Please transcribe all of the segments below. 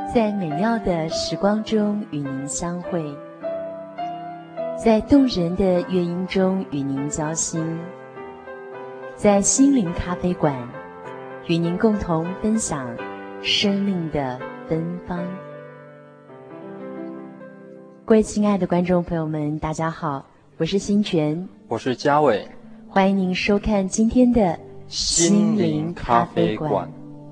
在美妙的时光中与您相会，在动人的乐音中与您交心，在心灵咖啡馆与您共同分享生命的芬芳。各位亲爱的观众朋友们，大家好，我是新泉， 我是嘉伟， 欢迎您收看今天的心灵咖啡馆。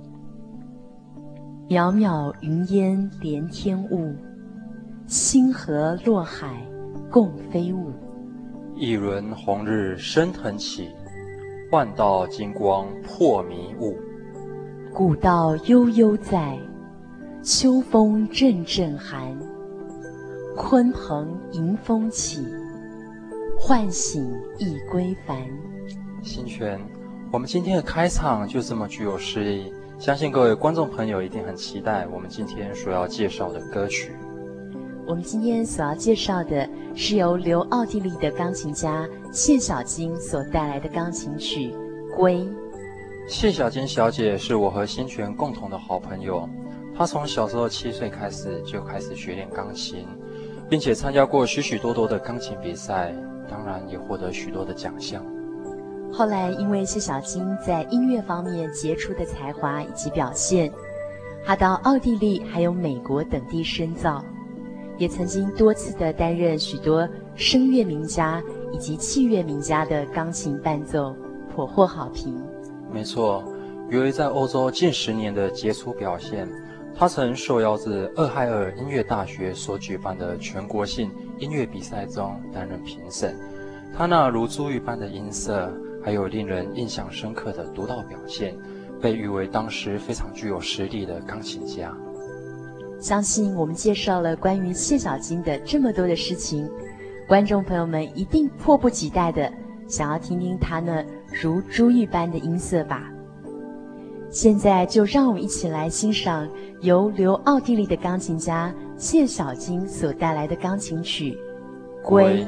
渺渺云烟连天雾，星河落海共飞舞。 一轮红日升腾起，万道金光破迷雾。 古道悠悠在，秋风阵阵寒。鲲鹏迎风起，唤醒一归帆。 新泉，我们今天的开场就这么具有诗意，相信各位观众朋友一定很期待我们今天所要介绍的歌曲。 我们今天所要介绍的是由留奥地利的钢琴家谢小金所带来的钢琴曲《归》。 谢小金小姐是我和新泉共同的好朋友，她从小时候7岁开始就开始学练钢琴，并且参加过许许多多的钢琴比赛，当然也获得许多的奖项。 后来因为谢小金在音乐方面杰出的才华以及表现，他到奥地利还有美国等地深造，也曾经多次的担任许多声乐名家以及器乐名家的钢琴伴奏，颇获好评。 没错，由于在欧洲近10年的杰出表现，他曾受邀至俄亥俄音乐大学所举办的全国性音乐比赛中担任评审。他那如珠玉般的音色，还有令人印象深刻的独到表现，被誉为当时非常具有实力的钢琴家。 相信我们介绍了关于谢小金的这么多的事情，观众朋友们一定迫不及待的想要听听他那如珠玉般的音色吧。现在就让我们一起来欣赏由留奥地利的钢琴家谢小金所带来的钢琴曲《归》。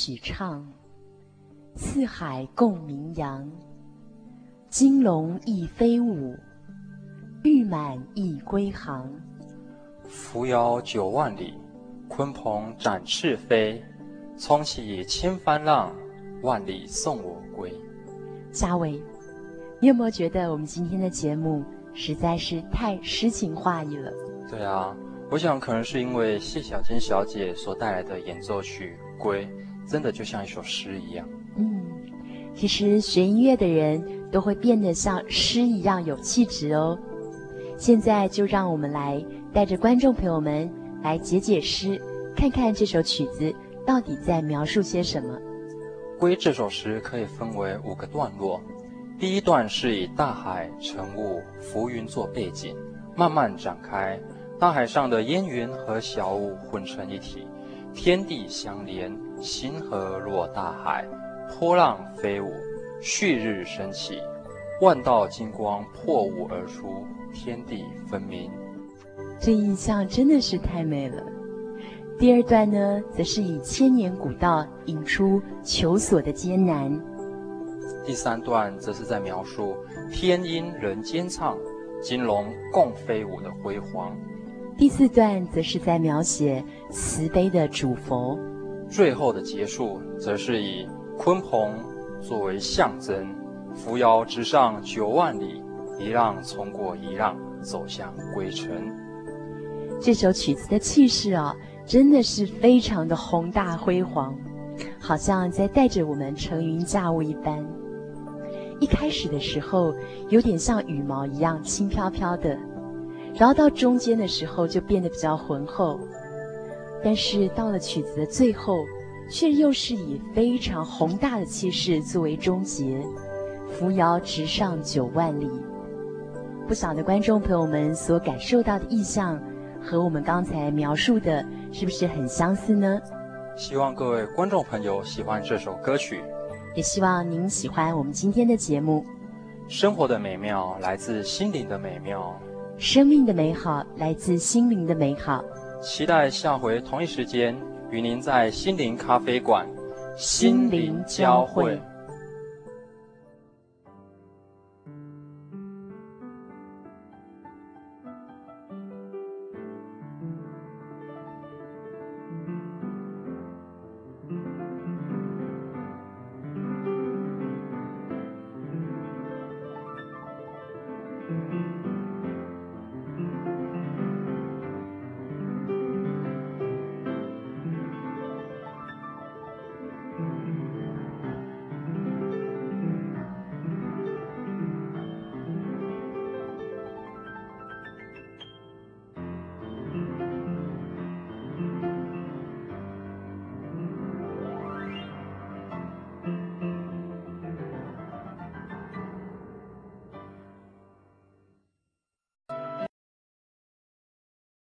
曲唱，四海共名扬。金龙亦飞舞，玉满亦归航。 扶摇9万里，鲲鹏展翅飞。冲起千帆浪，万里送我归。 嘉伟，你有没有觉得我们今天的节目实在是太诗情画意了？ 对啊，我想可能是因为谢小金小姐所带来的演奏曲《归》，真的就像一首诗一样。 其实学音乐的人都会变得像诗一样有气质哦。现在就让我们来带着观众朋友们来解解诗，看看这首曲子到底在描述些什么。 《归》这首诗可以分为5个段落，第一段是以大海、晨雾、浮云做背景，慢慢展开，大海上的烟云和小雾混成一体，天地相连，星河落大海，波浪飞舞，旭日升起，万道金光破雾而出，天地分明。 这印象真的是太美了。第二段呢，则是以千年古道引出求索的艰难。 第3段则是在描述天音人间唱，金龙共飞舞的辉煌。 第4段则是在描写慈悲的主佛。 最后的结束则是以鲲鹏作为象征，扶摇直上9万里，一浪冲过一浪，走向归程。 这首曲子的气势真的是非常的宏大辉煌，好像在带着我们乘云驾雾一般。一开始的时候有点像羽毛一样轻飘飘的，然后到中间的时候就变得比较浑厚，但是到了曲子的最后，却又是以非常宏大的气势作为终结，扶摇直上9万里。不晓得观众朋友们所感受到的意象和我们刚才描述的是不是很相似呢？ 希望各位观众朋友喜欢这首歌曲， 也希望您喜欢我们今天的节目。 生活的美妙来自心灵的美妙， 生命的美好来自心灵的美好。 期待下回同一时间与您在心灵咖啡馆心灵交汇。